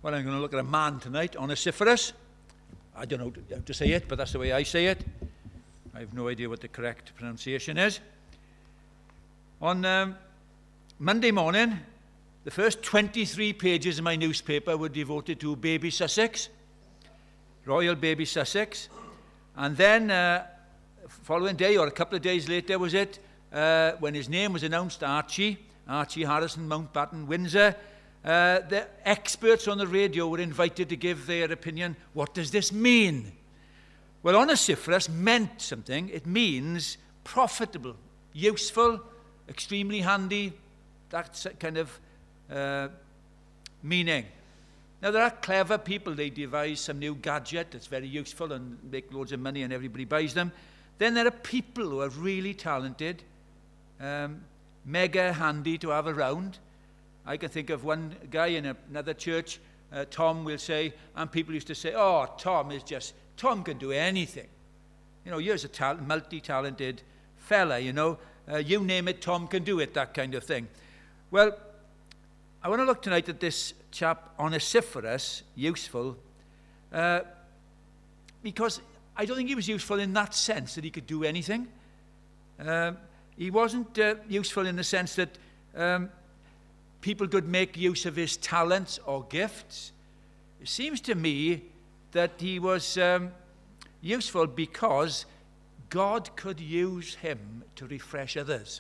Well, I'm going to look at a man tonight, Onesiphorus. I don't know how to say it, but that's the way I say it. I have no idea what the correct pronunciation is. On Monday morning, the first 23 pages of my newspaper were devoted to baby Sussex, Royal baby Sussex. And then, following day, or a couple of days later was it, when his name was announced, Archie Harrison, Mountbatten, Windsor, the experts on the radio were invited to give their opinion. What does this mean? Well, Onesiphorus meant something. It means profitable, useful, extremely handy, that kind of meaning. Now, there are clever people. They devise some new gadget that's very useful and make loads of money and everybody buys them. Then there are people who are really talented, mega handy to have around. I can think of one guy in another church, Tom will say, and people used to say, oh, Tom can do anything. You know, here's a multi-talented fella, you know. You name it, Tom can do it, that kind of thing. Well, I want to look tonight at this chap, Onesiphorus, useful, because I don't think he was useful in that sense that he could do anything. He wasn't useful in the sense that people could make use of his talents or gifts. It seems to me that he was useful because God could use him to refresh others.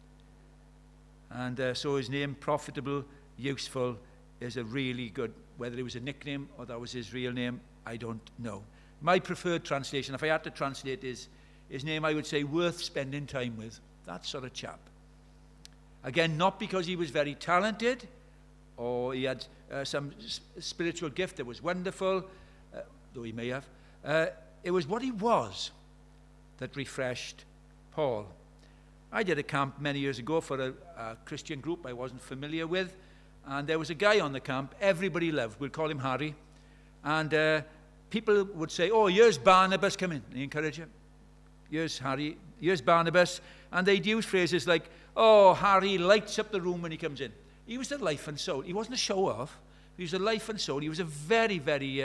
And so his name, profitable, useful, is a really good, whether it was a nickname or that was his real name, I don't know. My preferred translation, if I had to translate his name, I would say worth spending time with. That sort of chap. Again, not because he was very talented or he had some spiritual gift that was wonderful, though he may have. It was what he was that refreshed Paul. I did a camp many years ago for a Christian group I wasn't familiar with, and there was a guy on the camp everybody loved. We'll call him Harry. And people would say, oh, here's Barnabas, come in. They encourage him. Here's Harry, here's Barnabas. And they'd use phrases like, oh, Harry lights up the room when he comes in. He was the life and soul. He wasn't a show-off. He was the life and soul. He was a very, very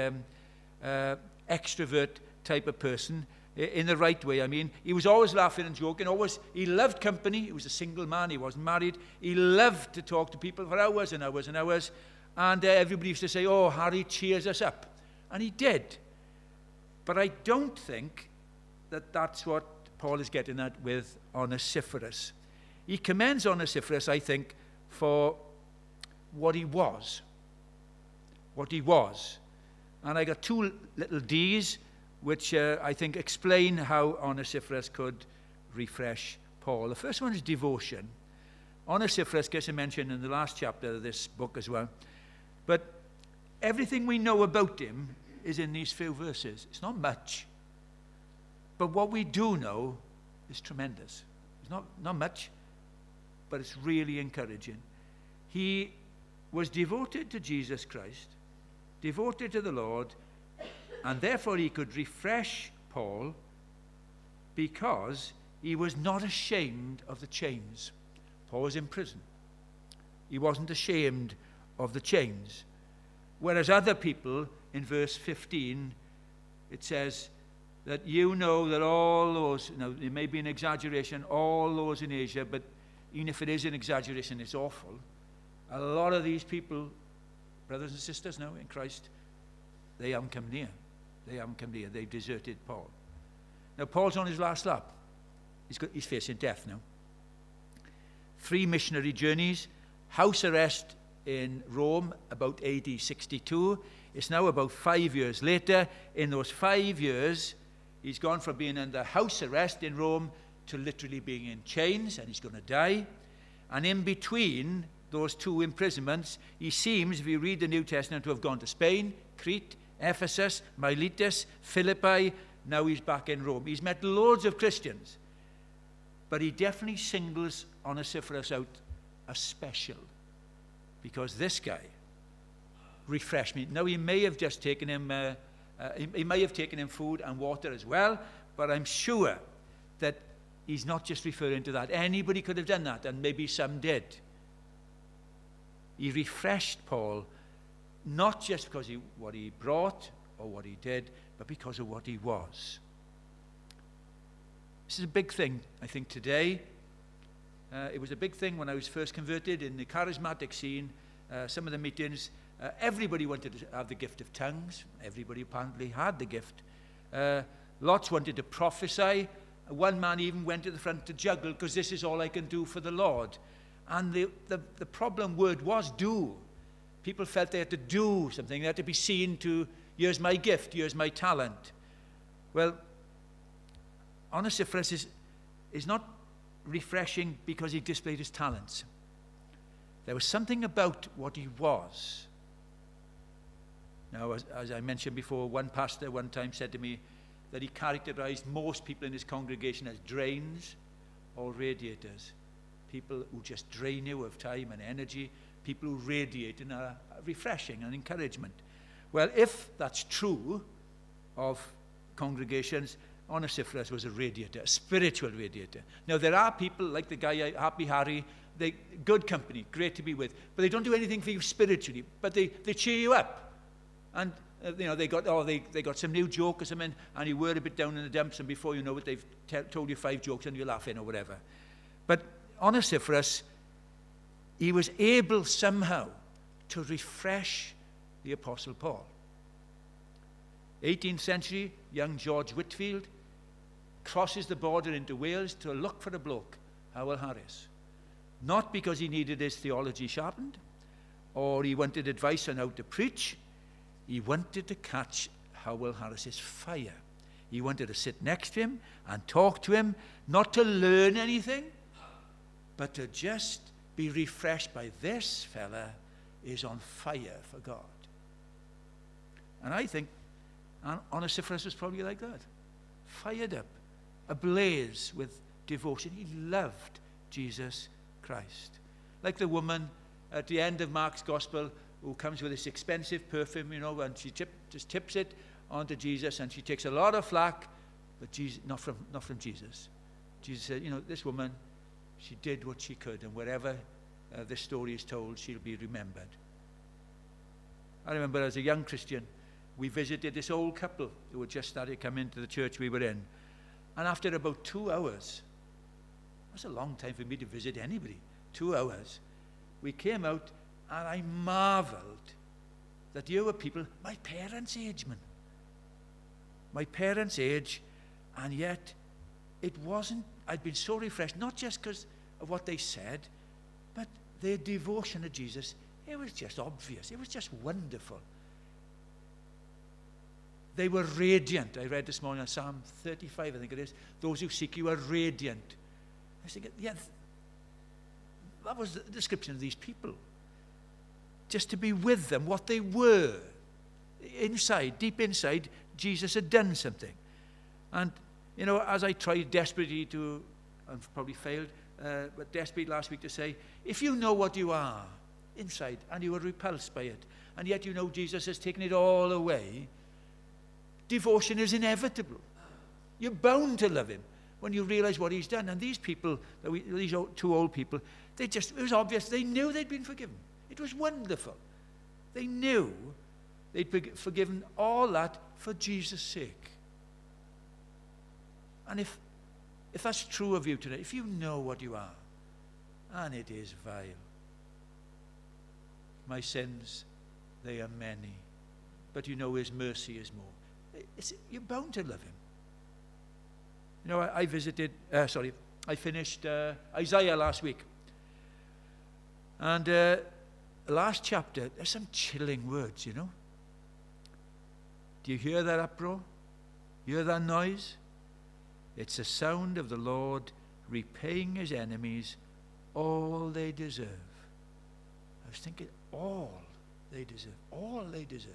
extrovert type of person in the right way. I mean, he was always laughing and joking. He loved company. He was a single man. He wasn't married. He loved to talk to people for hours and hours and hours. And everybody used to say, oh, Harry cheers us up. And he did. But I don't think that that's what Paul is getting at with Onesiphorus. He commends Onesiphorus, I think, for what he was. What he was. And I got two little D's, which I think explain how Onesiphorus could refresh Paul. The first one is devotion. Onesiphorus gets a mention in the last chapter of this book as well. But everything we know about him is in these few verses. It's not much. But what we do know is tremendous. It's not much, but it's really encouraging. He was devoted to Jesus Christ, devoted to the Lord, and therefore he could refresh Paul because he was not ashamed of the chains. Paul was in prison. He wasn't ashamed of the chains. Whereas other people, in verse 15, it says that you know that all those, now it may be an exaggeration, all those in Asia, but even if it is an exaggeration, it's awful. A lot of these people, brothers and sisters now in Christ, they haven't come near. They haven't come near. They've deserted Paul. Now, Paul's on his last lap. He's facing death now. 3 missionary journeys, house arrest in Rome about AD 62. It's now about 5 years later. In those 5 years, he's gone from being under house arrest in Rome to literally being in chains, and he's going to die. And in between those 2 imprisonments, he seems, if you read the New Testament, to have gone to Spain, Crete, Ephesus, Miletus, Philippi. Now he's back in Rome. He's met loads of Christians, but he definitely singles Onesiphorus out as special because this guy refreshed me. Now he may have just taken him, he may have taken him food and water as well, but I'm sure that he's not just referring to that. Anybody could have done that, and maybe some did. He refreshed Paul not just because of what he brought or what he did, but because of what he was. This is a big thing, I think, today. It was a big thing when I was first converted in the charismatic scene. Some of the meetings, everybody wanted to have the gift of tongues. Everybody apparently had the gift. Lots wanted to prophesy. One man even went to the front to juggle, because this is all I can do for the Lord. And the problem word was do. People felt they had to do something. They had to be seen to, here's my gift, here's my talent. Well, Onesiphorus is not refreshing because he displayed his talents. There was something about what he was. Now, as I mentioned before, one pastor one time said to me that he characterized most people in his congregation as drains or radiators. People who just drain you of time and energy, people who radiate and are refreshing and encouragement. Well, if that's true of congregations, Onesiphorus was a radiator, a spiritual radiator. Now, there are people like the guy, Happy Harry, they good company, great to be with, but they don't do anything for you spiritually, but they cheer you up. And they got some new joke or something, and you were a bit down in the dumps, and before you know it, they've told you 5 jokes and you're laughing or whatever. But Onesiphorus, he was able somehow to refresh the Apostle Paul. 18th century, young George Whitfield crosses the border into Wales to look for a bloke, Howell Harris. Not because he needed his theology sharpened, or he wanted advice on how to preach. He wanted to catch Howell Harris's fire. He wanted to sit next to him and talk to him, not to learn anything, but to just be refreshed by this fella is on fire for God. And I think Onesiphorus was probably like that. Fired up, ablaze with devotion. He loved Jesus Christ. Like the woman at the end of Mark's Gospel who comes with this expensive perfume, and she just tips it onto Jesus, and she takes a lot of flack, but Jesus, not from Jesus. Jesus said, this woman, she did what she could, and wherever this story is told, she'll be remembered. I remember as a young Christian, we visited this old couple who had just started coming to the church we were in. And after about 2 hours, that's a long time for me to visit anybody, 2 hours, we came out, and I marveled that here were people my parents' age, man. My parents' age, and yet it wasn't, I'd been so refreshed, not just because of what they said, but their devotion to Jesus. It was just obvious. It was just wonderful. They were radiant. I read this morning on Psalm 35, I think it is. Those who seek you are radiant. I was thinking, yeah, that was the description of these people. Just to be with them, what they were. Inside, deep inside, Jesus had done something. And, as I tried desperately to, I've probably failed, but desperately last week to say, if you know what you are inside and you are repulsed by it, and yet you know Jesus has taken it all away, devotion is inevitable. You're bound to love him when you realize what he's done. And these people, these 2 old people, it was obvious, they knew they'd been forgiven. It was wonderful. They knew they'd been forgiven all that for Jesus' sake. And if that's true of you today, if you know what you are, and it is vile, my sins, they are many, but his mercy is more. You're bound to love him. I finished Isaiah last week. And the last chapter, there's some chilling words, Do you hear that uproar? Hear that noise? It's the sound of the Lord repaying his enemies all they deserve. I was thinking, all they deserve. All they deserve.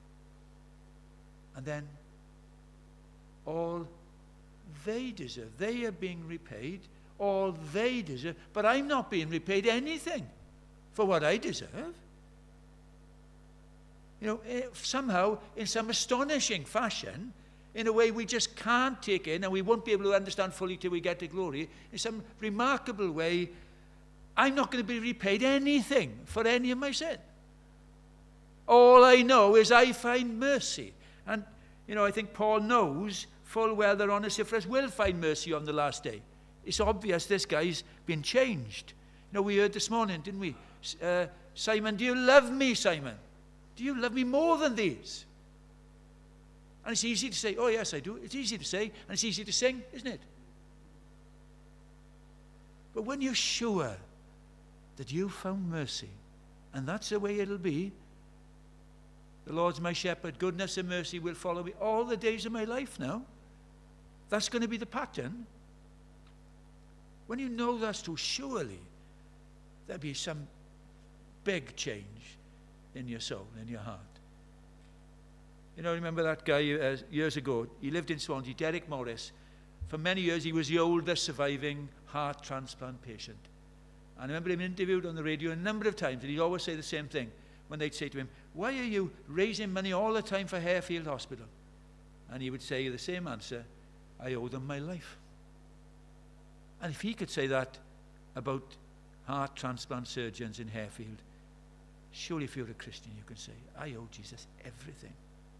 And then, all they deserve. They are being repaid all they deserve. But I'm not being repaid anything for what I deserve. Somehow, in some astonishing fashion, in a way we just can't take in and we won't be able to understand fully till we get to glory, in some remarkable way, I'm not going to be repaid anything for any of my sin. All I know is I find mercy. And, I think Paul knows full well that Onesiphorus will find mercy on the last day. It's obvious this guy's been changed. We heard this morning, didn't we? Simon, do you love me, Simon? Do you love me more than these? And it's easy to say, oh yes, I do. It's easy to say, and it's easy to sing, isn't it? But when you're sure that you found mercy, and that's the way it'll be, the Lord's my shepherd, goodness and mercy will follow me all the days of my life now. That's going to be the pattern. When you know that's true, surely there'll be some big change in your soul, in your heart. Remember that guy years ago? He lived in Swansea, Derek Morris. For many years, he was the oldest surviving heart transplant patient. And I remember him interviewed on the radio a number of times, and he'd always say the same thing when they'd say to him, why are you raising money all the time for Harefield Hospital? And he would say the same answer, I owe them my life. And if he could say that about heart transplant surgeons in Harefield, surely if you're a Christian, you can say, I owe Jesus everything.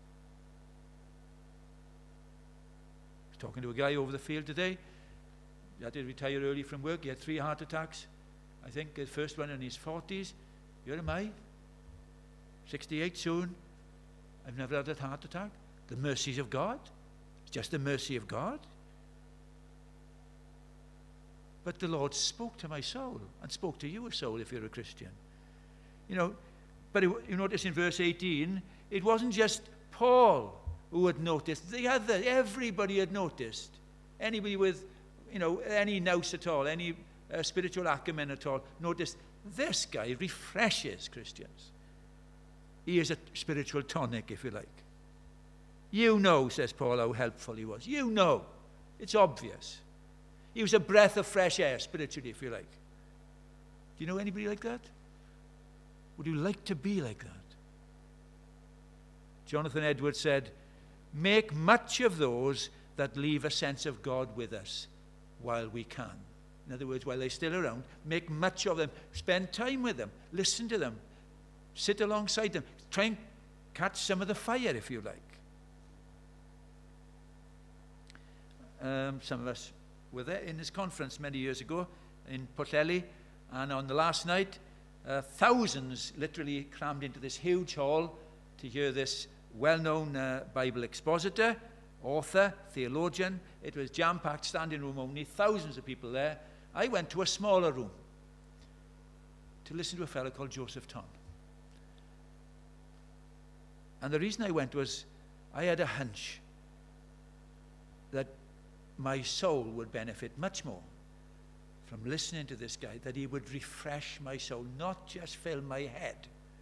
I was talking to a guy over the field today. He had to retire early from work. He had 3 heart attacks. I think the first one in his 40s. Here am I, 68 soon. I've never had a heart attack. The mercies of God. It's just the mercy of God. But the Lord spoke to my soul and spoke to your soul if you're a Christian. But you notice in verse 18, it wasn't just Paul who had noticed. Everybody had noticed. Anybody with, any nous at all, any spiritual acumen at all, noticed this guy refreshes Christians. He is a spiritual tonic, if you like. Says Paul, how helpful he was. It's obvious. He was a breath of fresh air, spiritually, if you like. Do you know anybody like that? Would you like to be like that? Jonathan Edwards said, make much of those that leave a sense of God with us while we can. In other words, while they're still around, make much of them. Spend time with them. Listen to them. Sit alongside them. Try and catch some of the fire, if you like. Some of us were there in this conference many years ago in Portelli, and on the last night, thousands literally crammed into this huge hall to hear this well-known Bible expositor, author, theologian. It was jam-packed, standing room only, thousands of people there. I went to a smaller room to listen to a fellow called Joseph Ton. And the reason I went was I had a hunch that my soul would benefit much more from listening to this guy, that he would refresh my soul, not just fill my head.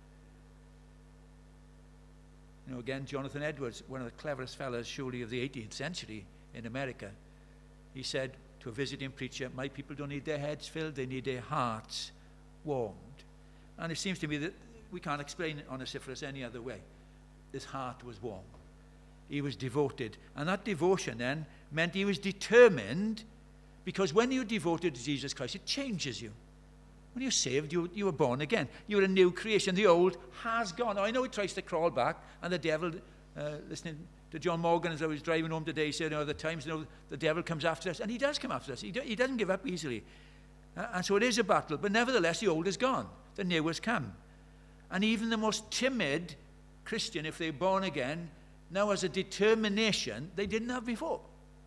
Again, Jonathan Edwards, one of the cleverest fellows surely of the 18th century in America, he said to a visiting preacher, my people don't need their heads filled, they need their hearts warmed. And it seems to me that we can't explain Onesiphorus any other way. His heart was warm. He was devoted. And that devotion then meant he was determined, because when you're devoted to Jesus Christ, it changes you. When you're saved, you were born again. You're a new creation. The old has gone. Now, I know he tries to crawl back, and the devil, listening to John Morgan as I was driving home today, he said, the times the devil comes after us. And he does come after us. He doesn't give up easily. And so it is a battle. But nevertheless, the old is gone. The new has come. And even the most timid Christian, if they're born again, now has a determination they didn't have before.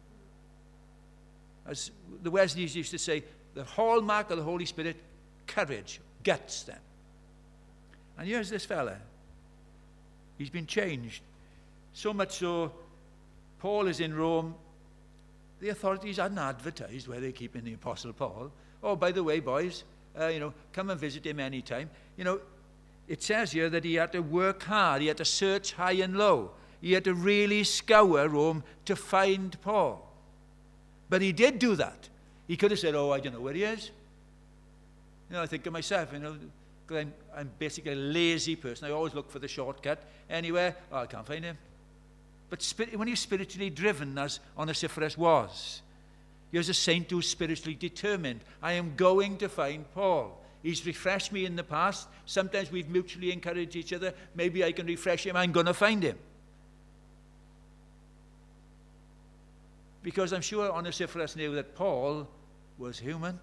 As the Wesleys used to say, the hallmark of the Holy Spirit, courage, guts then. And here's this fella. He's been changed. So much so, Paul is in Rome. The authorities hadn't advertised where they're keeping the Apostle Paul. Oh, by the way, boys, come and visit him anytime. It says here that he had to work hard. He had to search high and low. He had to really scour Rome to find Paul. But he did do that. He could have said, I don't know where he is. I think of myself, because I'm basically a lazy person. I always look for the shortcut. Anywhere, I can't find him. But when you're spiritually driven, as Onesiphorus was, you're a saint who's spiritually determined. I am going to find Paul. He's refreshed me in the past. Sometimes we've mutually encouraged each other. Maybe I can refresh him. I'm going to find him. Because I'm sure Onesiphorus knew that Paul was human.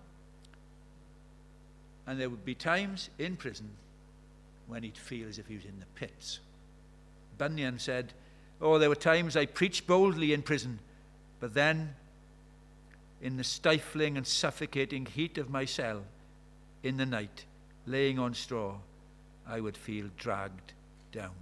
And there would be times in prison when he'd feel as if he was in the pits. Bunyan said, "Oh, there were times I preached boldly in prison, but then in the stifling and suffocating heat of my cell in the night, laying on straw, I would feel dragged down."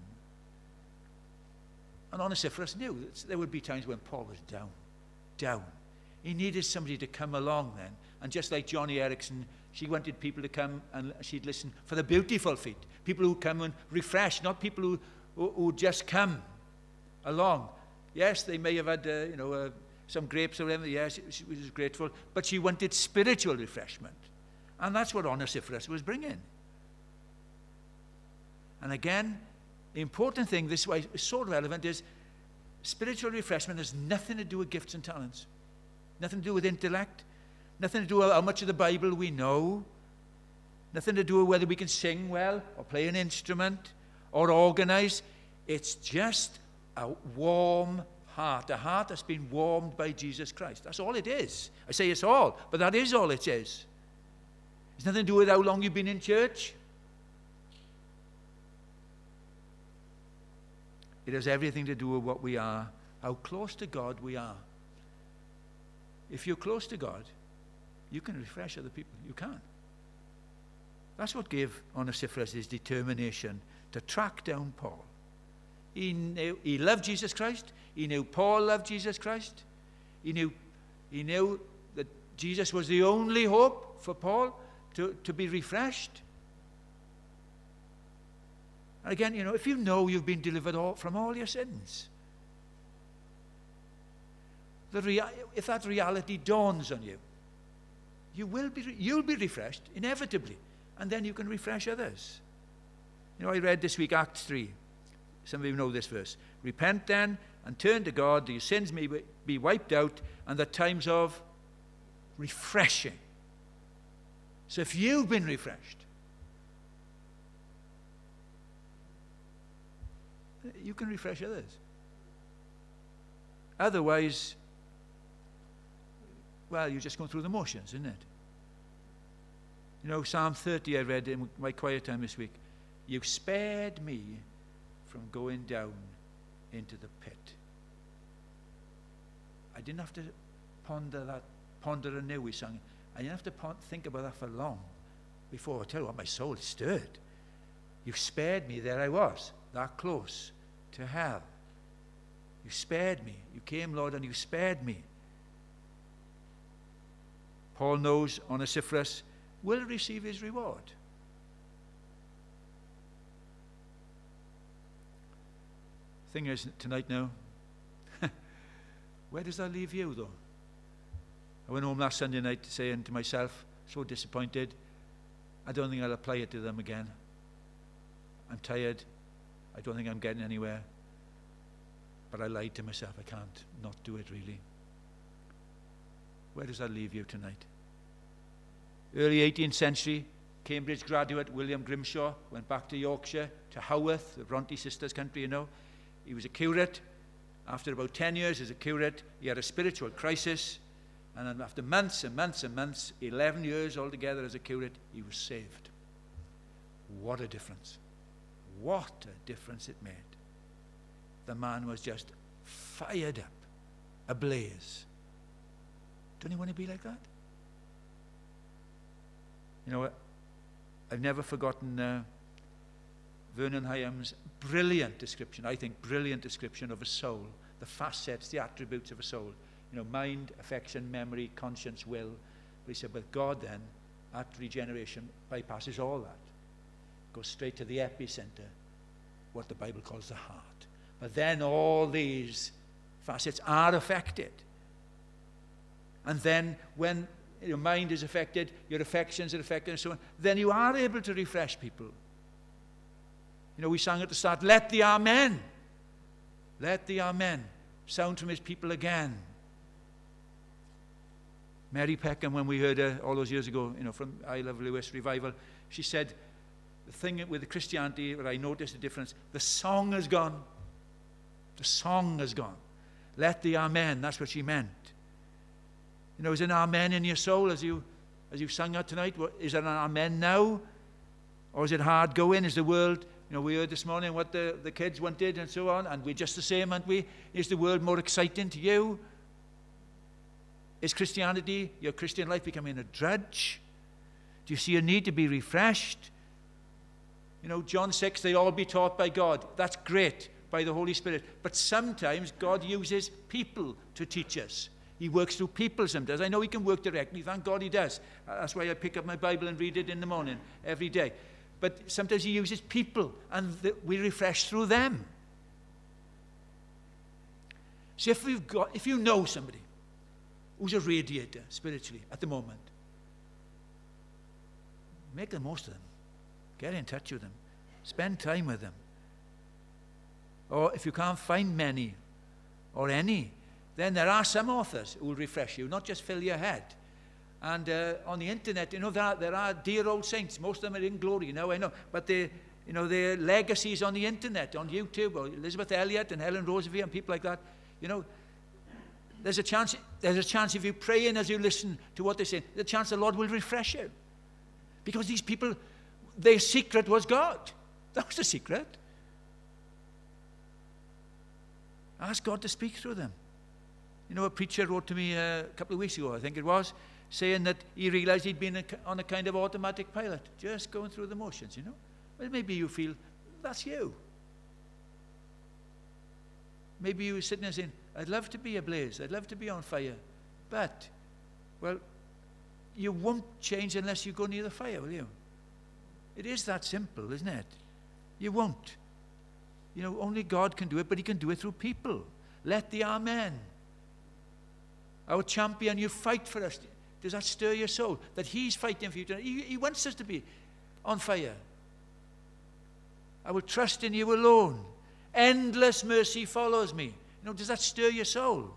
And Onesiphorus knew that there would be times when Paul was down. He needed somebody to come along then. And just like Johnny Erickson, she wanted people to come and she'd listen for the beautiful feet. People who come and refresh, not people who just come along. Yes, they may have had, some grapes or whatever. Yes, she was grateful. But she wanted spiritual refreshment. And that's what Onesiphorus was bringing. And again, the important thing, this way is so relevant, is spiritual refreshment has nothing to do with gifts and talents. Nothing to do with intellect. Nothing to do with how much of the Bible we know. Nothing to do with whether we can sing well or play an instrument or organize. It's just a warm heart, a heart that's been warmed by Jesus Christ. That's all it is. I say it's all, but that is all it is. It's nothing to do with how long you've been in church. It has everything to do with what we are, how close to God we are. If you're close to God, you can refresh other people. You can. That's what gave Onesiphorus his determination to track down Paul. He loved Jesus Christ. He knew Paul loved Jesus Christ. He knew that Jesus was the only hope for Paul to be refreshed. And again, if you know you've been delivered from all your sins, if that reality dawns on you, you'll be refreshed inevitably, and then you can refresh others. I read this week Acts 3. Some of you know this verse. Repent then and turn to God, that your sins may be wiped out, and the times of refreshing. So if you've been refreshed, you can refresh others. Otherwise, well, you're just going through the motions, isn't it? Psalm 30 I read in my quiet time this week. You spared me from going down into the pit. I didn't have to ponder anew, we sang. I didn't have to think about that for long before I tell you what, my soul stirred. You spared me, there I was, that close to hell. You spared me. You came, Lord, and you spared me. Paul knows Onesiphorus will receive his reward. Thing is, tonight now, where does that leave you, though? I went home last Sunday night saying to myself, so disappointed, I don't think I'll apply it to them again. I'm tired. I don't think I'm getting anywhere. But I lied to myself. I can't not do it, really. Where does that leave you tonight? Early 18th century, Cambridge graduate William Grimshaw went back to Yorkshire, to Haworth, the Bronte sisters' country, He was a curate. After about 10 years as a curate, he had a spiritual crisis. And then after months and months and months, 11 years altogether as a curate, he was saved. What a difference. What a difference it made. The man was just fired up, ablaze. Don't you want to be like that? I've never forgotten Vernon Hyam's brilliant description of a soul, the facets, the attributes of a soul. Mind, affection, memory, conscience, will. But he said, but God then, at regeneration, bypasses all that. Goes straight to the epicenter, what the Bible calls the heart. But then all these facets are affected. And then when your mind is affected, your affections are affected, and so on, then you are able to refresh people. We sang at the start, let the Amen sound from his people again. Mary Peckham, when we heard her all those years ago, from I Love Lewis revival, she said, the thing with the Christianity where I noticed the difference, the song has gone. The song has gone. Let the amen, that's what she meant. Is an amen in your soul as you sang out tonight? Is it an amen now? Or is it hard going? Is the world, we heard this morning what the kids wanted and so on, and we're just the same, aren't we? Is the world more exciting to you? Is Christianity, your Christian life, becoming a drudge? Do you see a need to be refreshed? John 6, they all be taught by God. That's great, by the Holy Spirit. But sometimes God uses people to teach us. He works through people sometimes. I know he can work directly. Thank God he does. That's why I pick up my Bible and read it in the morning, every day. But sometimes he uses people, and we refresh through them. So if you know somebody who's a radiator spiritually at the moment, make the most of them. Get in touch with them. Spend time with them. Or if you can't find many or any, then there are some authors who will refresh you, not just fill your head. And on the internet, there are dear old saints. Most of them are in glory now, I know. But their legacies on the internet, on YouTube, or Elizabeth Elliot and Helen Roosevelt and people like that, there's a chance if you pray in as you listen to what they say, the chance the Lord will refresh you. Because these people, their secret was God. That was the secret. Ask God to speak through them. A preacher wrote to me a couple of weeks ago, I think it was, saying that he realized he'd been on a kind of automatic pilot, just going through the motions, Well, maybe you feel that's you. Maybe you were sitting there saying, I'd love to be ablaze, I'd love to be on fire, but, well, you won't change unless you go near the fire, will you? It is that simple, isn't it? You won't. Only God can do it, but he can do it through people. Let the amen. Our champion, you fight for us. Does that stir your soul? That he's fighting for you tonight. He wants us to be on fire. I will trust in you alone. Endless mercy follows me. Does that stir your soul?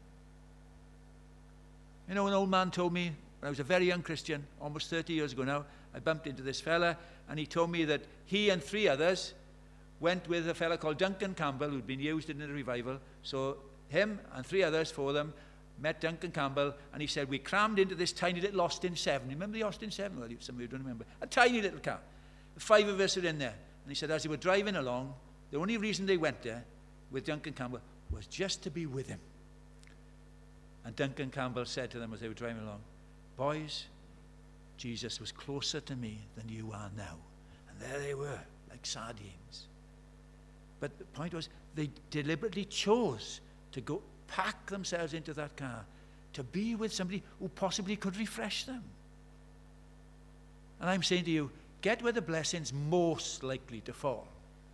An old man told me, when I was a very young Christian, almost 30 years ago now, I bumped into this fella, and he told me that he and 3 others went with a fella called Duncan Campbell, who'd been used in the revival. So him and 3 others, 4 of them, met Duncan Campbell, and he said, we crammed into this tiny little Austin 7. Remember the Austin 7? Well, some of you don't remember. A tiny little car. 5 of us are in there. And he said, as they were driving along, the only reason they went there with Duncan Campbell was just to be with him. And Duncan Campbell said to them as they were driving along, boys, Jesus was closer to me than you are now. And there they were, like sardines. But the point was, they deliberately chose to go pack themselves into that car to be with somebody who possibly could refresh them. And I'm saying to you, get where the blessing's most likely to fall.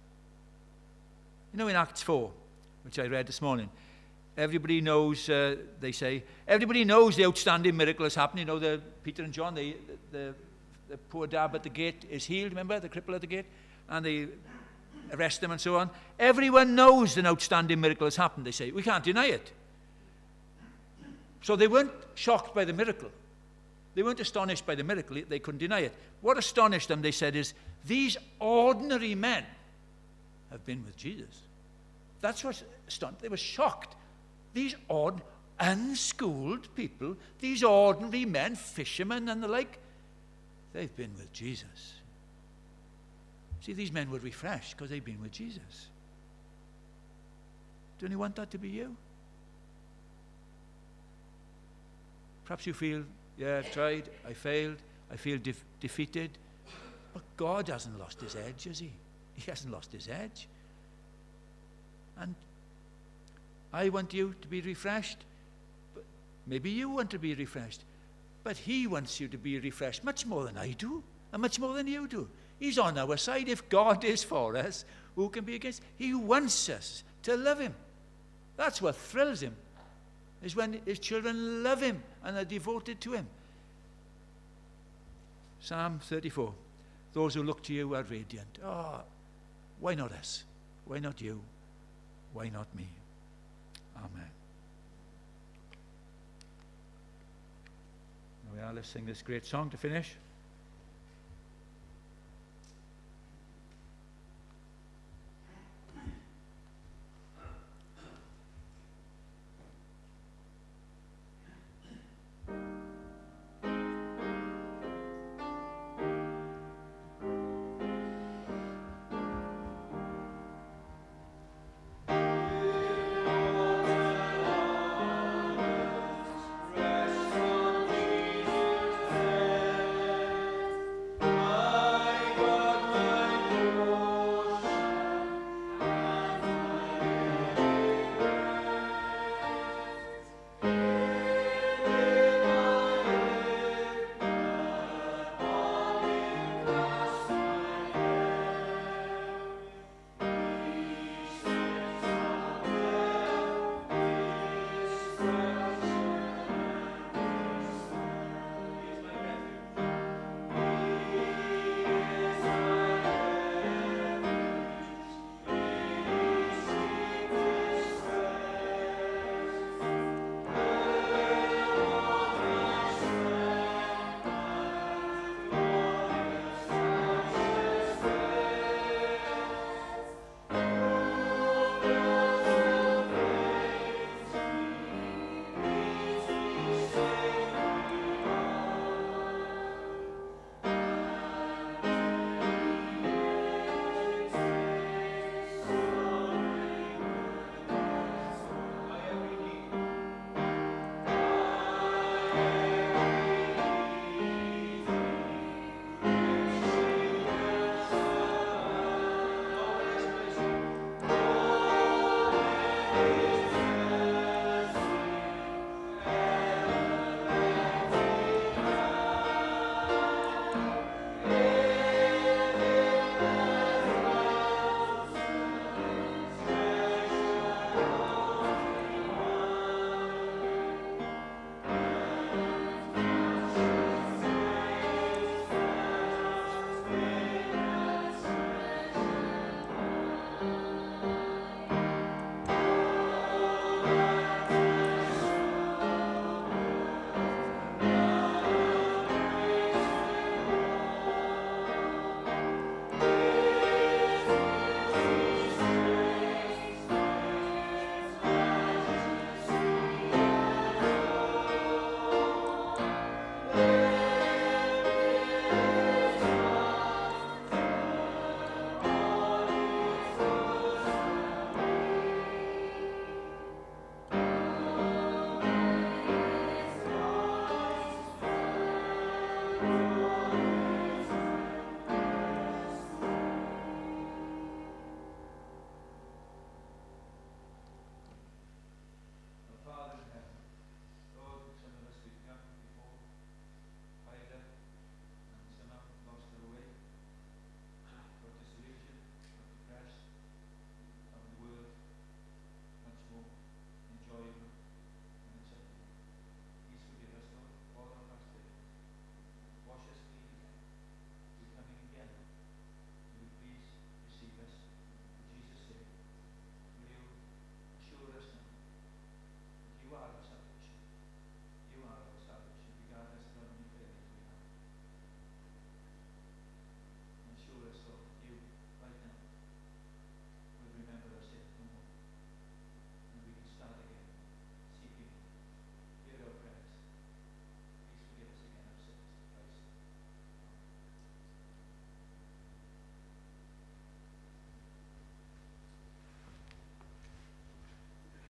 In Acts 4, which I read this morning, everybody knows, they say, everybody knows the outstanding miracle has happened. Peter and John, the poor dab at the gate is healed, remember, the cripple at the gate? And they arrest them and so on. Everyone knows an outstanding miracle has happened, they say. We can't deny it. So they weren't shocked by the miracle. They weren't astonished by the miracle. They couldn't deny it. What astonished them, they said, is these ordinary men have been with Jesus. That's what astonished. They were shocked. These unschooled people, these ordinary men, fishermen and the like, they've been with Jesus. See, these men were refreshed because they've been with Jesus. Don't you want that to be you? Perhaps you feel, yeah, I've tried, I failed, I feel defeated. But God hasn't lost his edge, has he? He hasn't lost his edge. And I want you to be refreshed. But maybe you want to be refreshed. But he wants you to be refreshed much more than I do, and much more than you do. He's on our side. If God is for us, who can be against? He wants us to love him. That's what thrills him, is when his children love him and are devoted to him. Psalm 34. Those who look to you are radiant. Oh, why not us? Why not you? Why not me? Amen. There we are. Let's sing this great song to finish.